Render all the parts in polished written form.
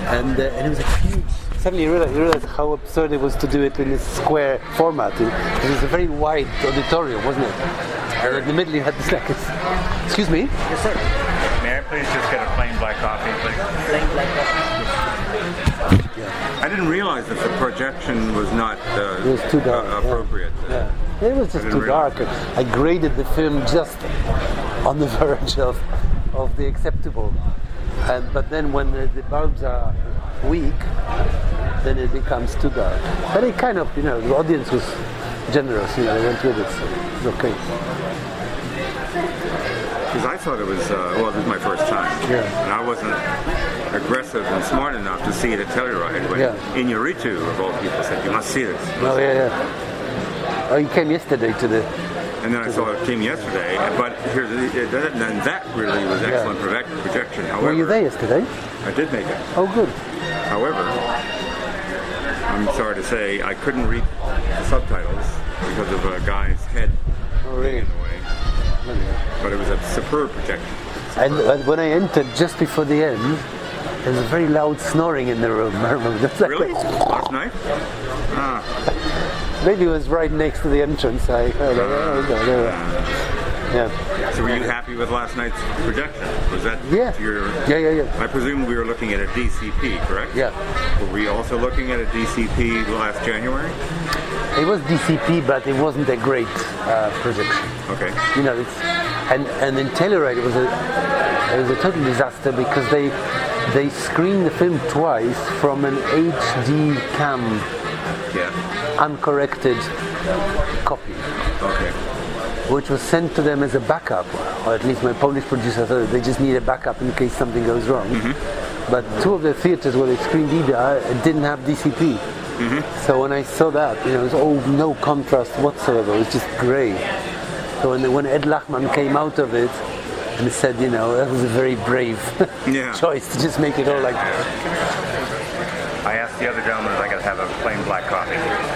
and it was a huge. Suddenly you realize how absurd it was to do it in a square format. It was a very wide auditorium, wasn't it? And in the middle you had this like. Excuse me? Yes, sir. May I please just get a plain black coffee, please? Plain black coffee. I didn't realize that the projection was not it was too dark, appropriate. Yeah. It was just too dark. I graded the film just on the verge of the acceptable. But then when the bulbs are weak, then it becomes too dark. But it kind of, the audience was generous, they went with it, so it was okay. Because I thought it was, this was my first time. Yeah. And I wasn't aggressive and smart enough to see it at Telluride when Iñárritu, of all people, said, you must see this. Oh, yeah. Oh, you came yesterday to the... And then I saw it came yesterday, but then that really was excellent projection. However, were you there yesterday? I did make it. Oh, good. However, I'm sorry to say, I couldn't read the subtitles because of a guy's head being in the way. But it was a superb projection. And when I entered just before the end, there was a very loud snoring in the room. I remember. Really? Last night? Maybe it was right next to the entrance. I heard Yeah. So were you happy with last night's projection? Was that your... Yeah. I presume we were looking at a DCP, correct? Yeah. Were we also looking at a DCP last January? It was DCP, but it wasn't a great projection. Okay. And in Telluride it was a total disaster because they screened the film twice from an HD cam, uncorrected copy. Okay. Which was sent to them as a backup, or at least my Polish producer thought they just need a backup in case something goes wrong. Mm-hmm. But two of the theaters where they screened Ida didn't have DCP. Mm-hmm. So when I saw that, it was no contrast whatsoever. It was just grey. So when Ed Lachman came out of it and said, that was a very brave choice to just make it all like that. I asked the other gentleman if I could have a plain black coffee.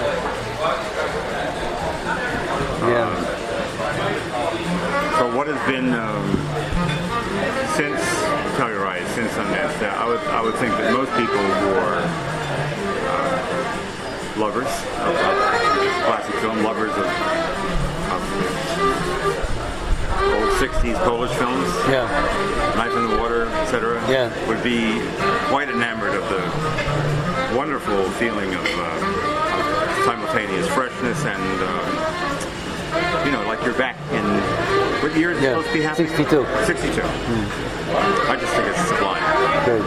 So what has been since Telluride, since Sundance? I would think that most people who are lovers of classic film, lovers of old 60s Polish films, Knife in the Water, etc., would be quite enamored of the wonderful feeling of simultaneous freshness and like you're back in what year is it supposed to be happening? 62. 62. I just think it's sublime. Good.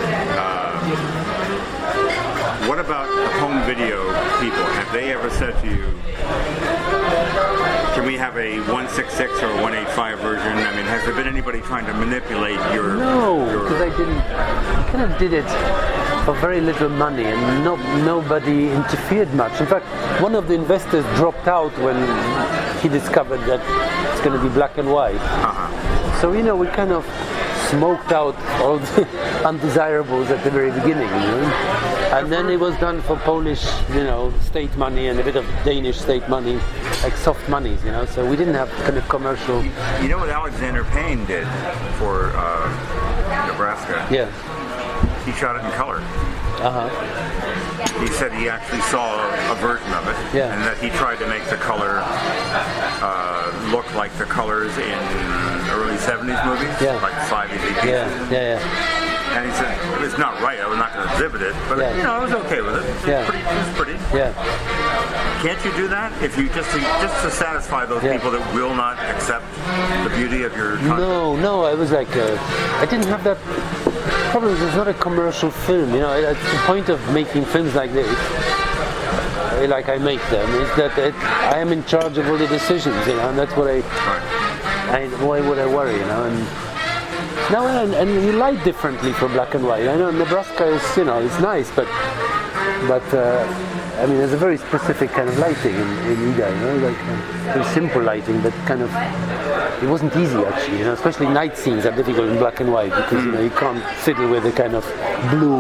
What about the home video people? Have they ever said to you, can we have a 166 or 185 version? I mean, has there been anybody trying to manipulate your... No, because I kind of did it for very little money and nobody interfered much. In fact, one of the investors dropped out when he discovered that it's going to be black and white. Uh-huh. So, we kind of smoked out all the undesirables at the very beginning, And then it was done for Polish, state money and a bit of Danish state money, like soft monies, So we didn't have kind of commercial... You know what Alexander Payne did for Nebraska? Yeah. He shot it in color. Uh-huh. He said he actually saw a version of it, and that he tried to make the color look like the colors in early 70s movies, like 5 pieces. Yeah. And he said, it's not right, I was not going to exhibit it, but I was okay with it. It was pretty. Yeah. Can't you do that? If you just to satisfy those people that will not accept the beauty of your content? No, I was like, I didn't have that problem. It's not a commercial film, It's the point of making films like this, like I make them, is that I am in charge of all the decisions, and that's what why would I worry, and you light differently for black and white. I know Nebraska is, it's nice, but there's a very specific kind of lighting in Ida, very simple lighting, but kind of, it wasn't easy actually, especially night scenes are difficult in black and white because, you can't fiddle with the kind of blue,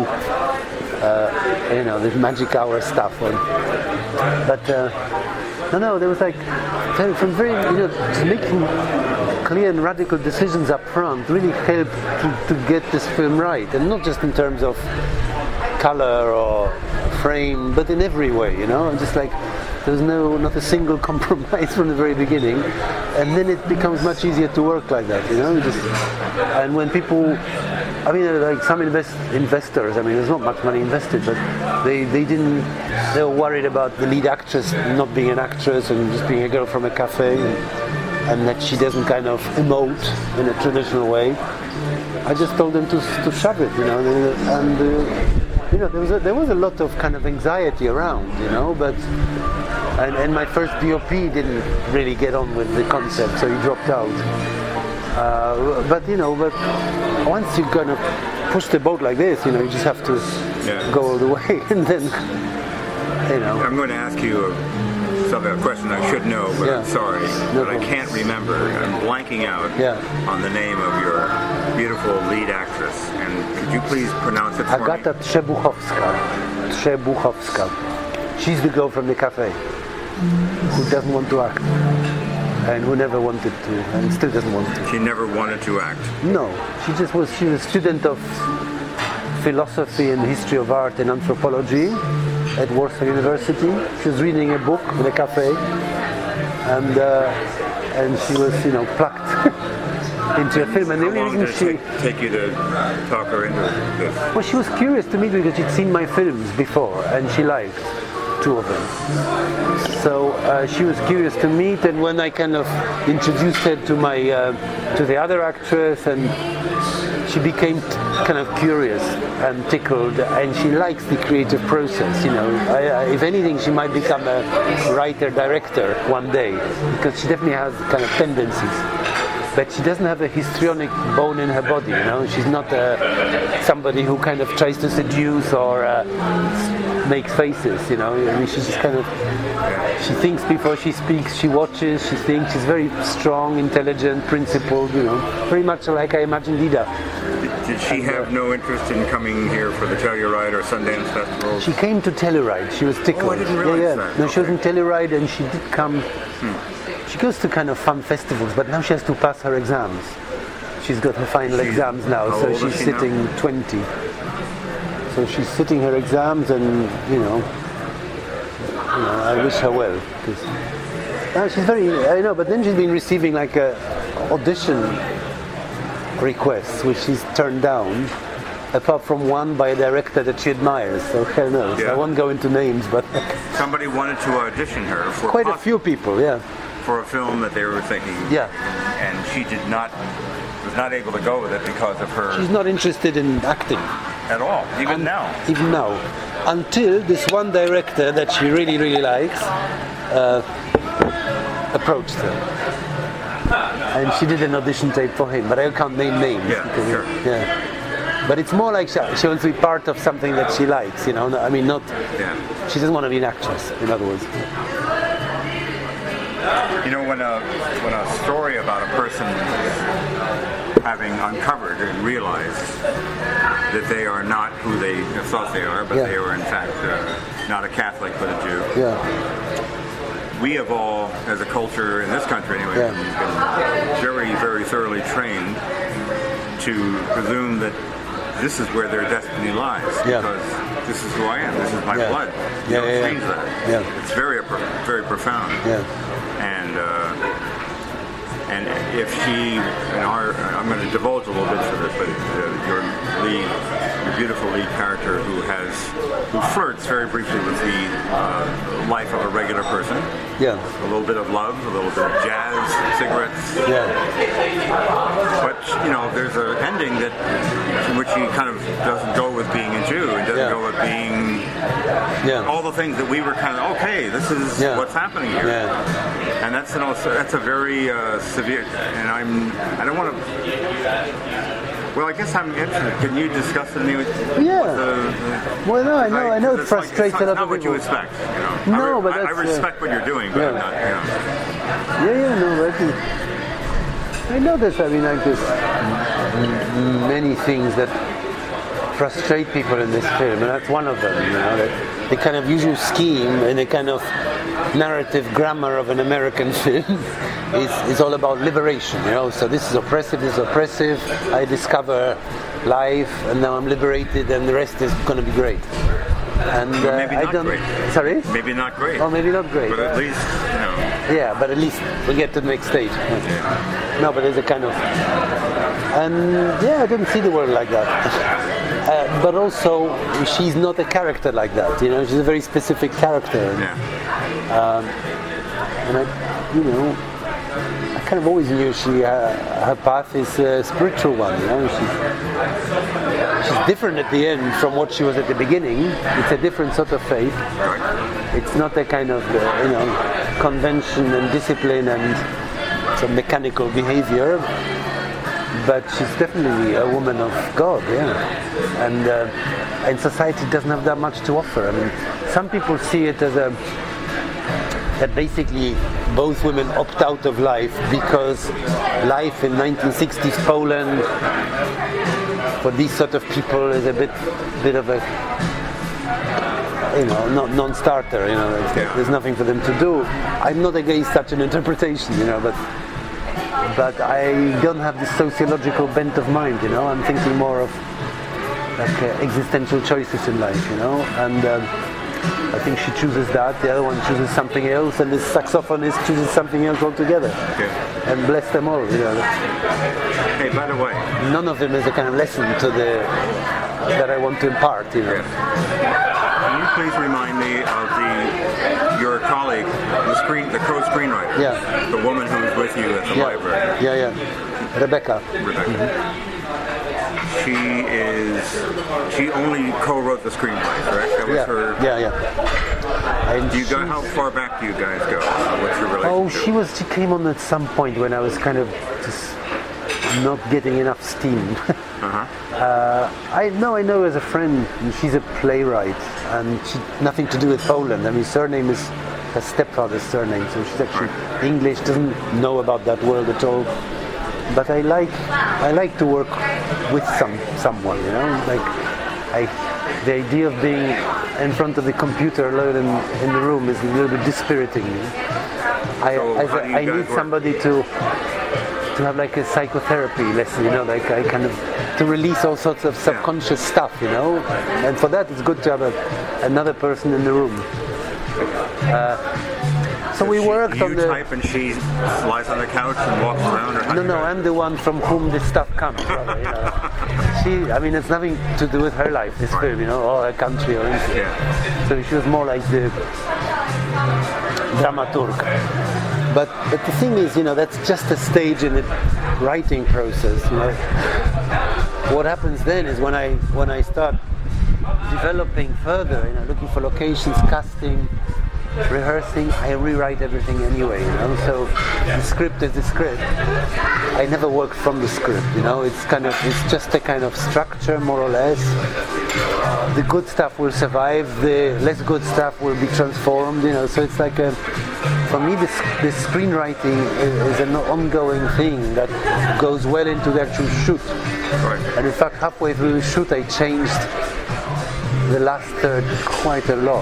the magic hour stuff on. But, there was from very, just making clear and radical decisions up front really helped to get this film right, and not just in terms of color or frame, but in every way, just like there's not a single compromise from the very beginning, and then it becomes much easier to work like that, and when people, like some investors, there's not much money invested, but they were worried about the lead actress not being an actress and just being a girl from a cafe, and that she doesn't kind of emote in a traditional way. I just told them to shove it, and there was a lot of kind of anxiety around, but and my first DOP didn't really get on with the concept, so he dropped out. But once you kind of push the boat like this, you just have to go all the way, and then I'm going to ask you a question I should know, but I'm sorry, but I can't remember. I'm blanking out on the name of your beautiful lead actress, and could you please pronounce it for me? Agata Trzebuchowska. She's the girl from the cafe who doesn't want to act, and who never wanted to, and still doesn't want to. She never wanted to act? No, she was a student of philosophy and history of art and anthropology at Warsaw University. She was reading a book in a cafe, and she was, plucked into a film. And the only reason she take you to talk her into this? Well, she was curious to meet me because she'd seen my films before, and she liked 2 of them. So she was curious to meet, and when I kind of introduced her to to the other actress, and she became kind of curious and tickled, and she likes the creative process. If anything, she might become a writer-director one day, because she definitely has kind of tendencies. But she doesn't have a histrionic bone in her body. She's not somebody who kind of tries to seduce or makes faces. She's just kind of, she thinks before she speaks, she watches, she thinks. She's very strong, intelligent, principled. Very much like I imagine Lida. Did she have no interest in coming here for the Telluride or Sundance Festival? She came to Telluride. She was tickled. Oh, I didn't realize that. No, okay. She was in Telluride, and she did come. She goes to kind of fun festivals, but now she has to pass her exams. She's got her final exams now, so she's sitting now? 20. So she's sitting her exams, and I wish her well, because she's very. I know, but then she's been receiving like audition requests, which she's turned down, apart from one by a director that she admires. So hell knows. I won't go into names, but somebody wanted to audition her for quite a few people, for a film that they were thinking, and she was not able to go with it because of her. She's not interested in acting at all, even now, until this one director that she really, really likes approached her, and she did an audition tape for him, but I can't name names. But it's more like she wants to be part of something that she likes, she doesn't want to be an actress, in other words. When a story about a person having uncovered and realized that they are not who they thought they are, but they are in fact not a Catholic but a Jew. We have all, as a culture in this country anyway, been very, very thoroughly trained to presume that this is where their destiny lies, because this is who I am, this is my blood. You don't change that. It's very, very profound. And if she, I'm going to divulge a little bit for this, but your beautiful lead character who flirts very briefly with the life of a regular person. A little bit of love, a little bit of jazz, cigarettes. But there's an ending in which he kind of doesn't go with being a Jew. It doesn't go with being all the things that we were kind of this is what's happening here. And that's a very severe. And I don't want to. Well, I guess I'm interested. Can you discuss it? Well, no, I know it frustrates a lot of people. It's not what you expect. No, but I respect what you're doing, but I'm not. I know there's many things that frustrate people in this film, and that's one of them. The kind of usual scheme and the kind of narrative grammar of an American film is all about liberation. So this is oppressive. I discover life, and now I'm liberated, and the rest is going to be great. And maybe not I don't. Great. Sorry? Maybe not great. Oh, maybe not great. But at least, Yeah, but at least we get to the next stage. Yeah. No, but there's a kind of. And I didn't see the world like that. But also, she's not a character like that. She's a very specific character. Yeah. And I kind of always knew her path is a spiritual one. She's different at the end from what she was at the beginning. It's a different sort of faith. It's not a kind of convention and discipline and some mechanical behavior. But she's definitely a woman of God, and society doesn't have that much to offer. I mean, some people see it as that basically both women opt out of life because life in 1960s Poland for these sort of people is a bit of a non-starter. There's nothing for them to do. I'm not against such an interpretation, but I don't have this sociological bent of mind. I'm thinking more of like existential choices in life, and I think she chooses that, the other one chooses something else, and this saxophonist chooses something else altogether. Okay. And bless them all, Hey, by the way, none of them is a kind of lesson that I want to impart, Yeah. Can you please remind me of your colleague, the co-screenwriter? Yeah. The woman who was with you at the library. Yeah. Rebecca. Mm-hmm. She only co-wrote the screenplay, correct? That was her. Yeah. And how far back do you guys go? What's your relationship? Oh, she came on at some point when I was kind of just not getting enough steam. I know her as a friend. She's a playwright, and she nothing to do with Poland. I mean, surname is her stepfather's surname, so she's actually English, doesn't know about that world at all. But I like to work with someone, the idea of being in front of the computer alone in the room is a little bit dispiriting. I need somebody to have like a psychotherapy lesson, to release all sorts of subconscious stuff, and for that it's good to have another person in the room. So we worked on the. You type and she lies on the couch and walks around, or No, I'm the one from whom this stuff comes. It's nothing to do with her life, this film, or her country or anything. Yeah. So she was more like the dramaturg. But the thing is, that's just a stage in the writing process. What happens then is when I start developing further, looking for locations, casting, rehearsing, I rewrite everything anyway, so the script is the script. I never work from the script, it's just a kind of structure, more or less. The good stuff will survive, the less good stuff will be transformed, so it's like for me the screenwriting is an ongoing thing that goes well into the actual shoot. Right. And in fact, halfway through the shoot I changed the last third quite a lot,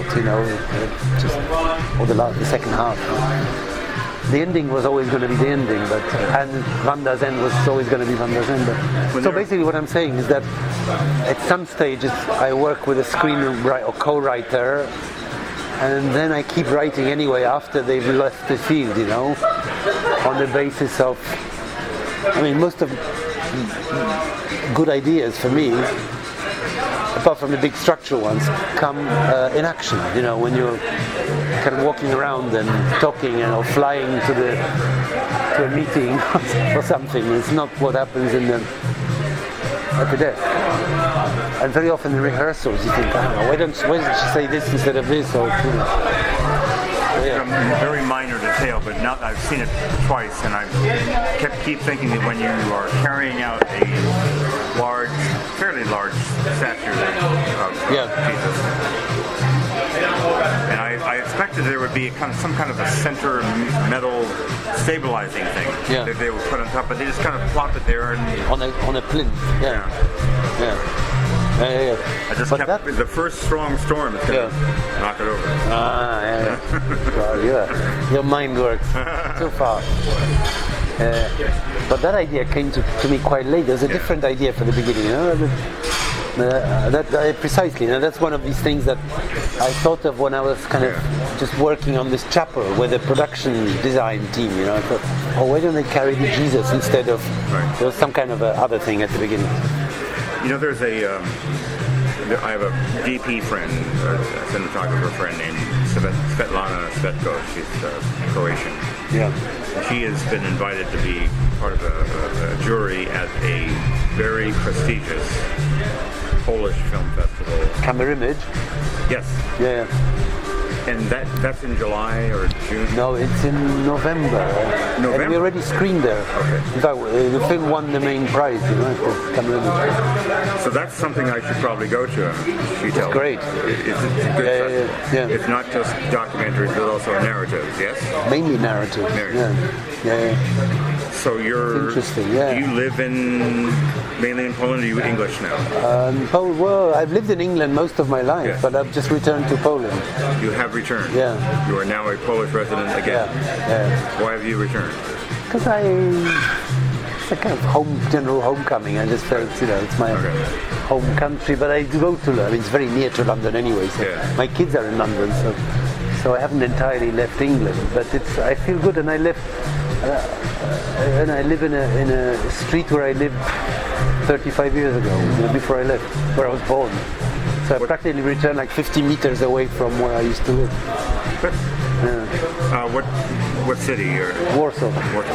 or the second half. The ending was always going to be the ending, and Van der Zen was always going to be Van der Zen. So basically what I'm saying is that at some stages I work with a screenwriter or co-writer, and then I keep writing anyway after they've left the field, on the basis of, most of good ideas for me, apart from the big structural ones, come in action. When you're kind of walking around and talking or flying to a meeting or something. It's not what happens at the desk. And very often in rehearsals, you think, why didn't she say this instead of this? Or a very minor detail, but now I've seen it twice, and I keep thinking that when you are carrying out a fairly large statue of Jesus, and I expected there would be some kind of a center metal stabilizing thing that they would put on top, but they just kind of plop it there on a plinth. Yeah. I just kept the first strong storm is going to knock it over. Well, your mind works too far. But that idea came to me quite late. There was a different idea for the beginning. Precisely. That's one of these things that I thought of when I was kind of just working on this chapel with a production design team. I thought, why don't they carry the Jesus instead of there was some kind of other thing at the beginning. There's I have a DP friend, a cinematographer friend named Svetlana Svetko. She's Croatian. Yeah. She has been invited to be part of a jury at a very prestigious Polish film festival. Camera Image? Yes. Yeah. And that's in July or June? No, it's in November. November? And we already screened there. Okay. In fact, the film won the main prize, for Camera Image. So that's something I should probably go to. She tells me. Great. It's good stuff. Yeah. It's not just documentaries, but also narratives, yes? Mainly narrative. Yeah. So interesting, yeah. Do you live mainly in Poland, or are you English now? Well, I've lived in England most of my life, but I've just returned to Poland. You have returned? Yeah. You are now a Polish resident again? Yeah. Why have you returned? Because it's a kind of general homecoming. I just felt, it's my home country, but I do go to London. It's very near to London anyway, so my kids are in London, so I haven't entirely left England, but I feel good, and I live in a street where I lived 35 years ago, before I left, where I was born. So I practically returned like 50 meters away from where I used to live. What city? Warsaw.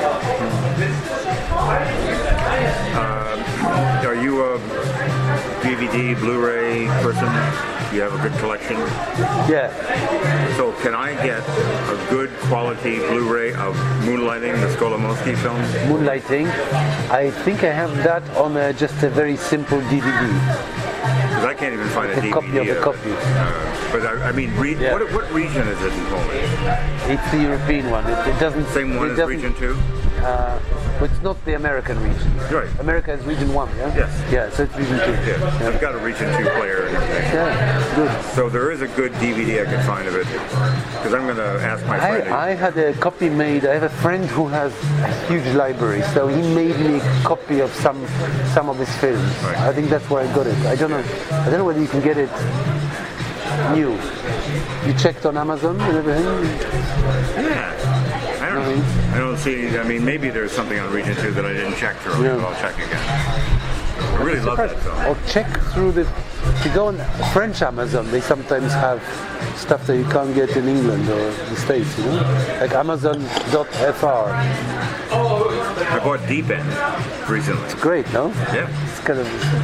Are you a DVD, Blu-ray person? You have a good collection? Yeah. So can I get a good quality Blu-ray of Moonlighting, the Skolimowski film? Moonlighting? I think I have that on just a very simple DVD. Because I can't even find a DVD copy of a copy. But I mean, what region is it in Poland? It's the European one. It doesn't. Same one as Region 2? But it's not the American region. Right. America is Region 1, yeah? Yes. Yeah, so it's Region 2. Yeah. I've got a Region 2 player. Yeah, good. So there is a good DVD I can find of it. Because I'm going to ask my friend. I had a copy made. I have a friend who has a huge library, so he made me a copy of some of his films. Right. I think that's where I got it. I don't know whether you can get it new. You checked on Amazon and everything? Yeah. I don't see. I mean, maybe there's something on Region 2 that I didn't check through. Yeah. I'll check again. I really love that film. Or check through if you go on French Amazon, they sometimes have stuff that you can't get in England or the States, like Amazon.fr. I bought Deep End recently. It's great, no? Yeah. It's kind of.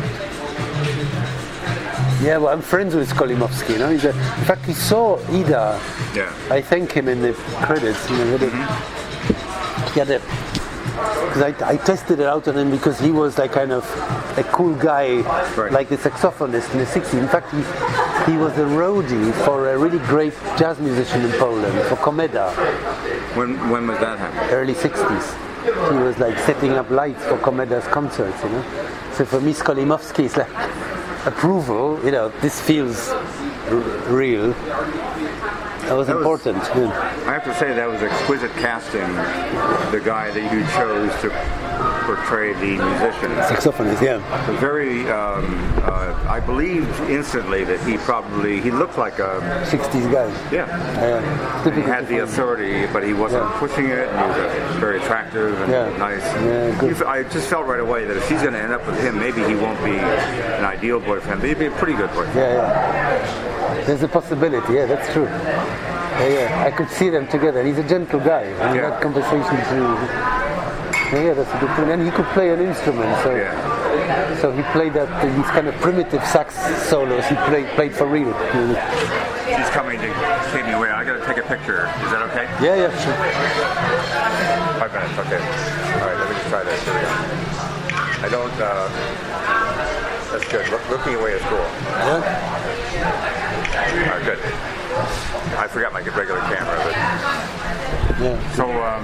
Yeah, well, I'm friends with Skolimowski. In fact, he saw Ida. Yeah. I thank him in the credits. He had because I tested it out on him because he was like kind of a cool guy, like the saxophonist in the 60s. In fact, he was a roadie for a really great jazz musician in Poland, for Komeda. When was that happening? Early 60s. He was like setting up lights for Komeda's concerts. So for me, Skolimowski is like approval, this feels real. That was important. I have to say that was exquisite casting, the guy that you chose to portray the musician. Saxophonist, yeah. Very, I believed instantly that he looked like a 60s guy. Yeah. He had the authority, but he wasn't pushing it, and he was very attractive and nice. Yeah, good. I just felt right away that if she's going to end up with him, maybe he won't be an ideal boyfriend, but he'd be a pretty good boyfriend. Yeah. There's a possibility, that's true. Yeah, I could see them together. He's a gentle guy. And that conversation too. Yeah, that's a good thing. And he could play an instrument, so he played these kind of primitive sax solos. He played for real. She's coming to take me away. I got to take a picture. Is that okay? Yeah, sure. 5 minutes, okay. All right, let me just try this. Here we go. I don't. That's good. Looking away is cool. Yeah. All right, good. I forgot my regular camera, but so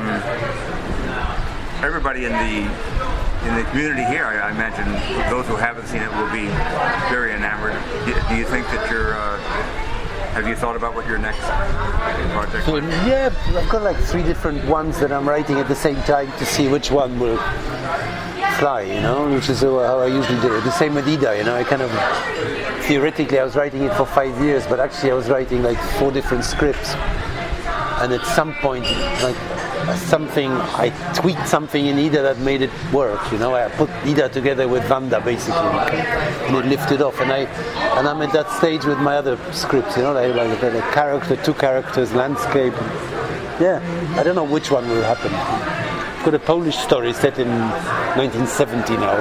everybody in the community here, I imagine those who haven't seen it will be very enamored. Do you think that Have you thought about what your next project is? Yeah, I've got like 3 different ones that I'm writing at the same time to see which one will fly, which is how I usually do it. The same with Ida, I kind of, theoretically I was writing it for 5 years, but actually I was writing like 4 different scripts. And at some point, like I tweaked something in Ida that made it work. I put Ida together with Wanda basically, and it lifted off. And I'm at that stage with my other scripts. Like a character, 2 characters, landscape. Yeah, I don't know which one will happen. I've got a Polish story set in 1970 now,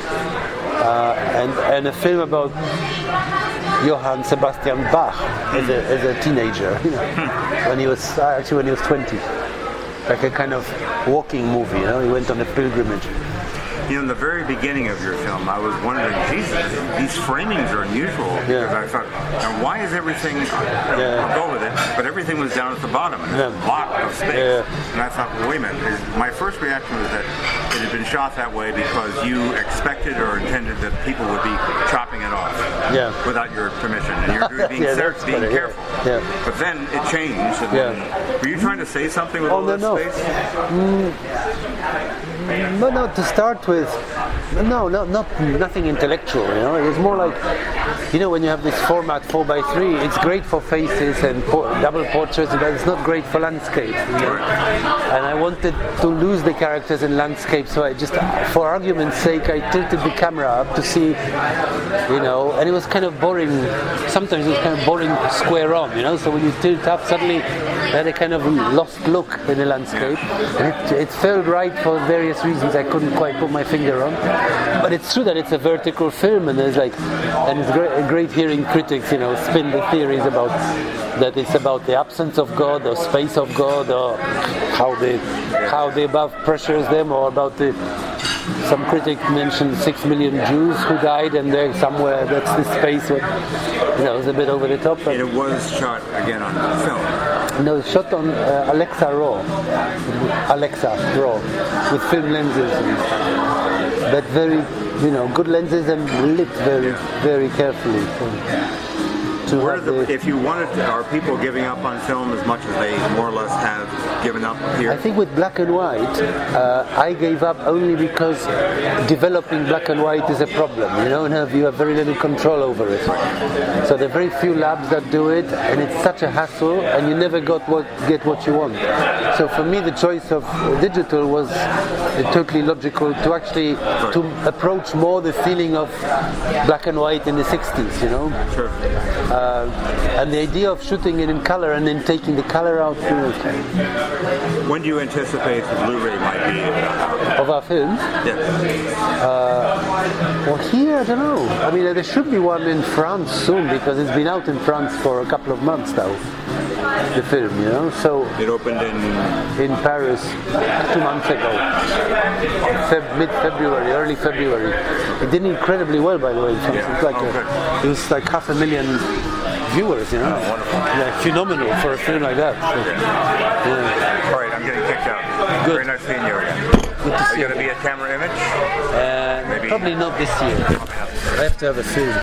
and a film about Johann Sebastian Bach as a teenager, when he was 20, like a kind of walking movie. He went on a pilgrimage. In the very beginning of your film, I was wondering, Jesus, these framings are unusual. Because I thought, now why is everything, I'll go with it, but everything was down at the bottom, and there's a lot of space. And I thought, well, wait a minute, my first reaction was that it had been shot that way because you expected or intended that people would be chopping it off without your permission, and you're being careful. But then it changed, and then, were you trying to say something with all that space? No, to start with, nothing intellectual, It was more like, when you have this format 4x3, it's great for faces and double portraits, but it's not great for landscapes, And I wanted to lose the characters in landscape, so I just, for argument's sake, I tilted the camera up to see, and it was kind of boring. Sometimes it was kind of boring square on, So when you tilt up, suddenly it had a kind of lost look in the landscape, and it felt right for various reasons I couldn't quite put my finger on. But it's true that it's a vertical film, and it's great hearing critics, spin the theories about that it's about the absence of God or space of God, or how the above pressures them, or about some critic mentioned 6 million Jews who died, and they're somewhere that's the space where, it's a bit over the top. And it was shot again on film. No, it's shot on Alexa RAW, with film lenses, but very, good lenses and lit very, very carefully. If you wanted to, are people giving up on film as much as they more or less have given up here? I think with black and white, I gave up only because developing black and white is a problem, and you have very little control over it. So there are very few labs that do it, and it's such a hassle, and you never get what you want. So for me, the choice of digital was totally logical to actually to approach more the feeling of black and white in the 60s, Sure. And the idea of shooting it in color and then taking the color out. When do you anticipate the Blu-ray might be out? Of our films? Yes. Well, here, I don't know. I mean, there should be one in France soon, because it's been out in France for a couple of months now, the film, So it opened in Paris 2 months ago, mid-February, early February. It did incredibly well, by the way. It was like 500,000 viewers, wonderful. Phenomenal for a film like that. So, All right, I'm getting kicked out. Good. Very nice seeing you again. Good to see you. Are you going to be a camera image? Probably not this year. I have to have a film.